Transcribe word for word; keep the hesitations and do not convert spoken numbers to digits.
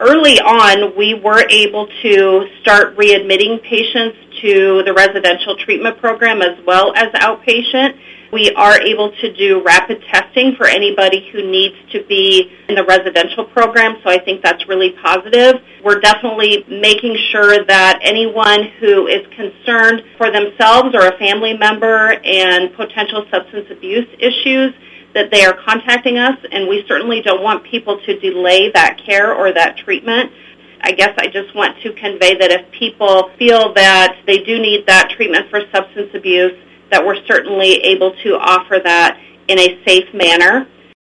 early on, we were able to start readmitting patients to the residential treatment program as well as outpatient. We are able to do rapid testing for anybody who needs to be in the residential program, so I think that's really positive. We're definitely making sure that anyone who is concerned for themselves or a family member and potential substance abuse issues, that they are contacting us, and we certainly don't want people to delay that care or that treatment. I guess I just want to convey that if people feel that they do need that treatment for substance abuse, that we're certainly able to offer that in a safe manner.